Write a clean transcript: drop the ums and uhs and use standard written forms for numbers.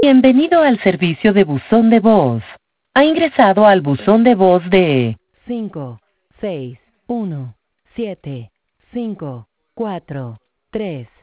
Bienvenido al servicio de buzón de voz. Ha ingresado al buzón de voz de 5, 6, 1, 7, 5, 4, 3,